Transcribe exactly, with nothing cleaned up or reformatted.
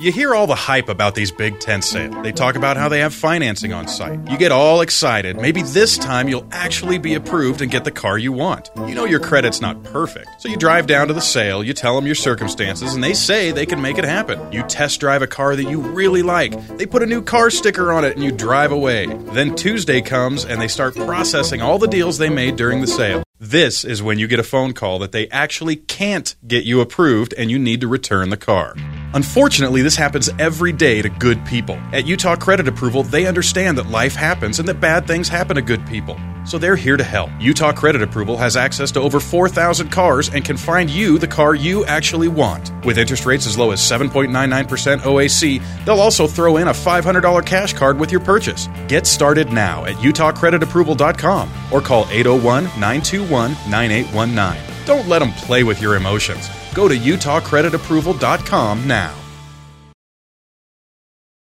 You hear all the hype about these big tent sales. They talk about how they have financing on site. You get all excited. Maybe this time you'll actually be approved and get the car you want. You know your credit's not perfect. So you drive down to the sale, you tell them your circumstances, and they say they can make it happen. You test drive a car that you really like. They put a new car sticker on it and you drive away. Then Tuesday comes and they start processing all the deals they made during the sale. This is when you get a phone call that they actually can't get you approved and you need to return the car. Unfortunately, this happens every day to good people. At Utah Credit Approval, they understand that life happens and that bad things happen to good people. So they're here to help. Utah Credit Approval has access to over four thousand cars and can find you the car you actually want. With interest rates as low as seven point nine nine percent O A C, they'll also throw in a five hundred dollars cash card with your purchase. Get started now at utah credit approval dot com or call eight oh one, nine two one, nine eight one nine. Don't let them play with your emotions. Go to utah credit approval dot com now.